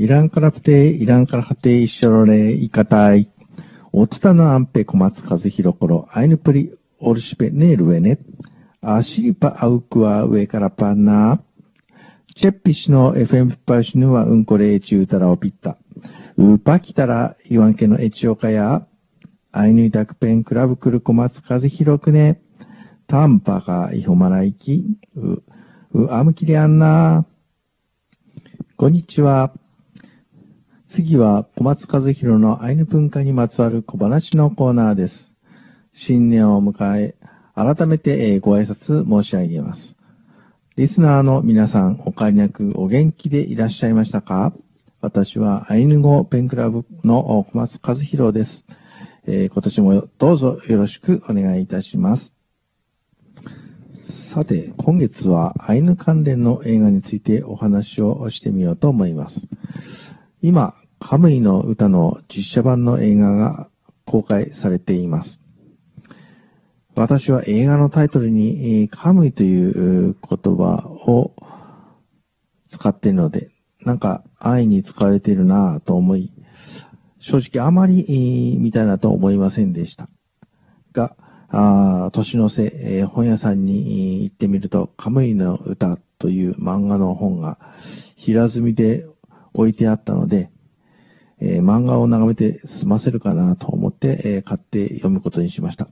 이랑카라프테 이쇼로레 이카타이 오트타노 안페 고마츠 카즈히로코로 아이누프리 오르시페 네르웨네 아시리파 아우쿠와 우에카라파나チェッピ氏の FM パシヌはうんこれちうたらおぴった。うぱきたらいわんけのエチオカや、アイヌイタクペンクラブクルコマツカズヒロクネ、タンパがイホマライキ、アムキリアンナ。こんにちは。次は小松和弘のアイヌ文化にまつわる小話のコーナーです。新年を迎え、改めてご挨拶申し上げます。リスナーの皆さん、おかりなくお元気でいらっしゃいましたか？私はアイヌ語ペンクラブの小松和弘です。今年もどうぞよろしくお願いいたします。さて、今月はアイヌ関連の映画についてお話をしてみようと思います。今、カムイの歌の実写版の映画が公開されています。私は映画のタイトルにカムイという言葉を使っているので、なんか愛に使われているなぁと思い、正直あまり見たいなと思いませんでした。が、年の瀬、本屋さんに行ってみると、カムイの歌という漫画の本が平積みで置いてあったので、漫画を眺めて済ませるかなと思って、買って読むことにしました。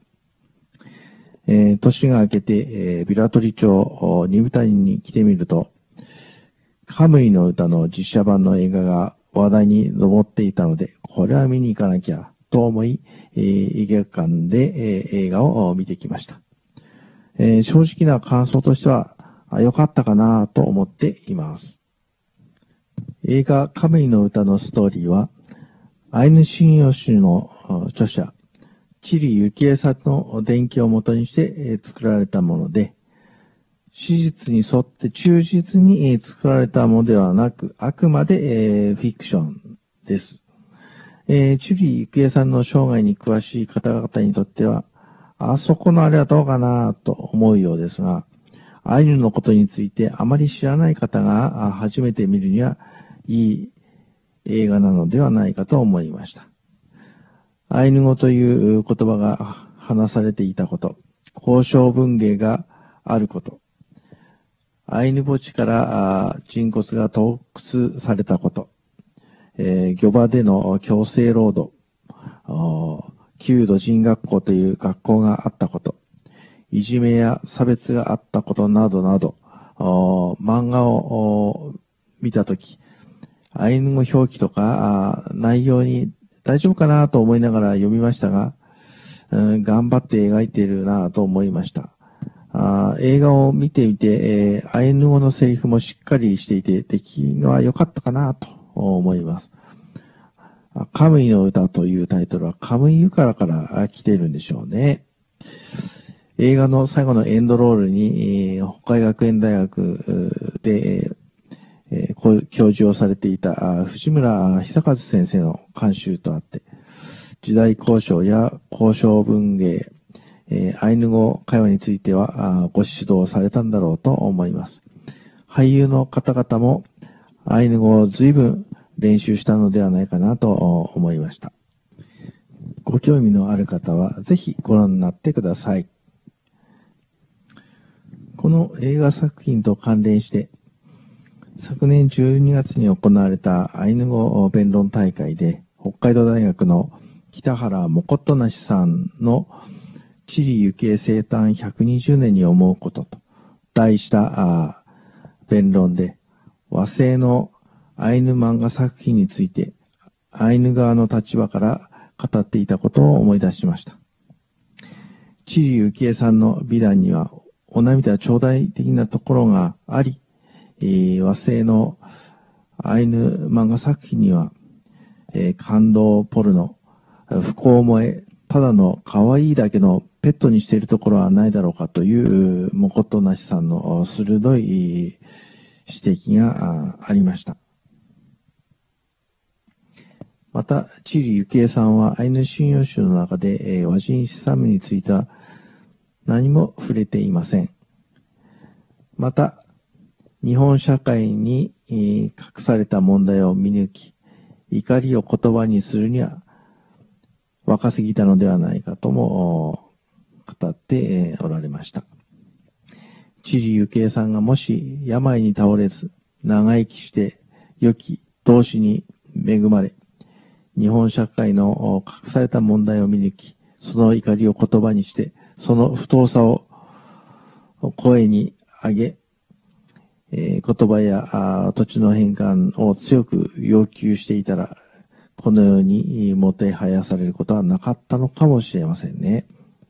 年が明けて、ビラトリ町二部谷に来てみると、カムイの歌の実写版の映画が話題に上っていたので、これは見に行かなきゃと思い、映画館で、映画を見てきました。正直な感想としては、良かったかなと思っています。映画カムイの歌のストーリーは、アイヌ神謡集の著者、チリユキエさんの伝記をもとにして作られたもので、史実に沿って忠実に作られたものではなく、あくまでフィクションです。チリユキエさんの生涯に詳しい方々にとっては、あそこのあれはどうかなと思うようですが、アイヌのことについてあまり知らない方が初めて見るにはいい映画なのではないかと思いました。アイヌ語という言葉が話されていたこと、交渉文芸があること、アイヌ墓地から人骨が盗掘されたこと、漁場での強制労働、旧土人学校という学校があったこと、いじめや差別があったことなどなど、漫画を見たとき、アイヌ語表記とか内容に大丈夫かなと思いながら読みましたが、頑張って描いているなと思いました。映画を見ていて、アイヌ語のセリフもしっかりしていて、出来は良かったかなと思います。カムイの歌というタイトルはカムイユカラから来ているんでしょうね。映画の最後のエンドロールに、北海学園大学で、教授をされていた藤村久和先生の監修とあって、時代交渉や交渉文芸、アイヌ語会話についてはご指導されたんだろうと思います。俳優の方々もアイヌ語を随分練習したのではないかなと思いました。ご興味のある方はぜひご覧になってください。この映画作品と関連して、昨年12月に行われたアイヌ語弁論大会で、北海道大学の北原もことなしさんのチリユキエ生誕120年に思うことと題した弁論で、和製のアイヌ漫画作品について、アイヌ側の立場から語っていたことを思い出しました。チリユキエさんの美談には、お涙頂戴的なところがあり、和製のアイヌ漫画作品には、感動ポルノ、不幸萌え、ただの可愛いだけのペットにしているところはないだろうかというもことなしさんの鋭い指摘がありました。また、チリユキエさんはアイヌ神謡集の中で和人資産については何も触れていません。また、日本社会に隠された問題を見抜き、怒りを言葉にするには若すぎたのではないかとも語っておられました。知事ゆけいさんがもし病に倒れず、長生きして良き同志に恵まれ、日本社会の隠された問題を見抜き、その怒りを言葉にして、その不当さを声に上げ、言葉や土地の返還を強く要求していたら、このようにもてはやされることはなかったのかもしれませんね。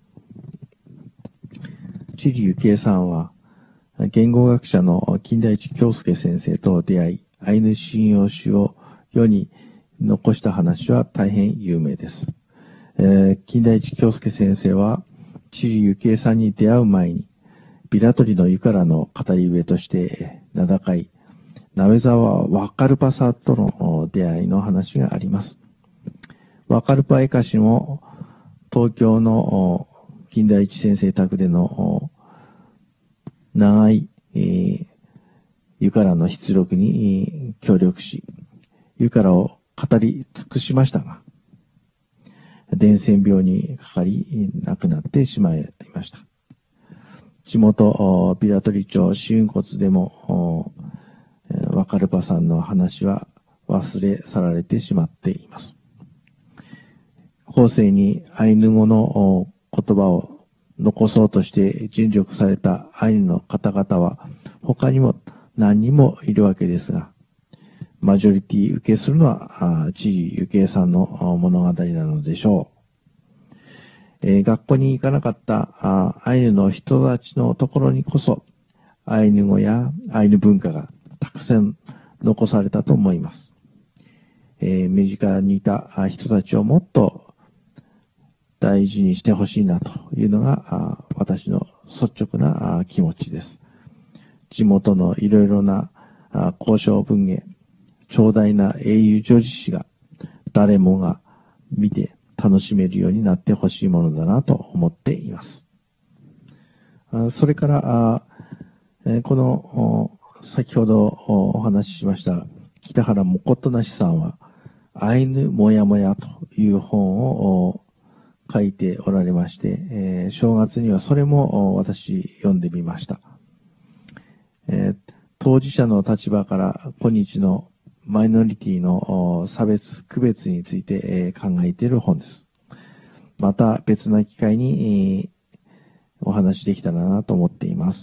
知事ゆけいさんは、言語学者の金田一京介先生と出会い、アイヌ神謡集を世に残した話は大変有名です。金田一京介先生は、知事ゆけいさんに出会う前に、ビラトリの湯からの語り部として名高い、鍋沢ワカルパさんとの出会いの話があります。ワカルパエカシも、東京の金田一先生宅での長い、湯からの出力に協力し、湯からを語り尽くしましたが、伝染病にかかり亡くなってしまいました。地元ビラトリ町四雲骨でもワカルパさんの話は忘れ去られてしまっています。後世にアイヌ語の言葉を残そうとして尽力されたアイヌの方々は他にも何人もいるわけですが、マジョリティ受けするのは知事ゆけいさんの物語なのでしょう。学校に行かなかったアイヌの人たちのところにこそアイヌ語やアイヌ文化がたくさん残されたと思います。身近にいた人たちをもっと大事にしてほしいなというのが私の率直な気持ちです。地元のいろいろな交渉文芸、長大な英雄女子誌が誰もが見て楽しめるようになってほしいものだなと思っています。それから、この先ほどお話ししました北原もことなしさんはアイヌもやもやという本を書いておられまして、正月にはそれも私読んでみました。当事者の立場から今日のマイノリティの差別、区別について考えている本です。また別な機会にお話できたらなと思っています。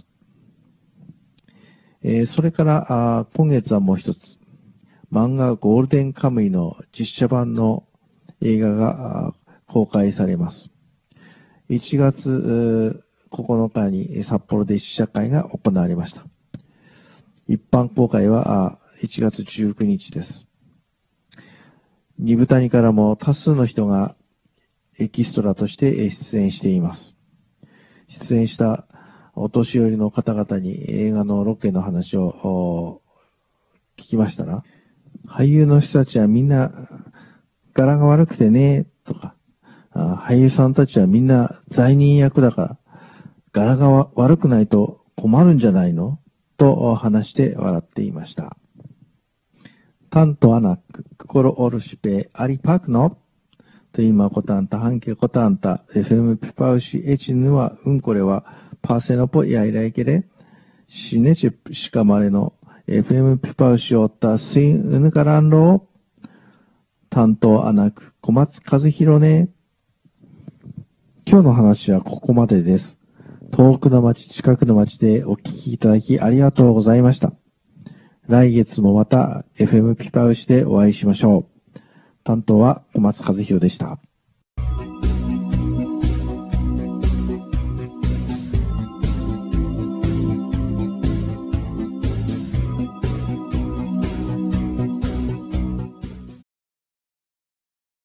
それから今月はもう一つ、漫画ゴールデンカムイの実写版の映画が公開されます。1月9日に札幌で試写会が行われました。一般公開は1月19日です。二部谷からも多数の人がエキストラとして出演しています。出演したお年寄りの方々に映画のロケの話を聞きましたら、俳優の人たちはみんな柄が悪くてね、とか、俳優さんたちはみんな罪人役だから、柄が悪くないと困るんじゃないのと話して笑っていました。Tanto anak, kukoro orushpe ari pakno? Tuima kotanta, hanke kotanta, FM pipaushi echinua unkorewa, pasenopo iairaikere, shinechi shikamare no FM pipaushi otta suin unukaranro? Tanto anak, komatsu kazuhiro ne? 今日の話はここまでです。遠くの町、近くの町でお聞きいただきありがとうございました。来月もまた FM ピパウシでお会いしましょう。担当は小松和弘でした。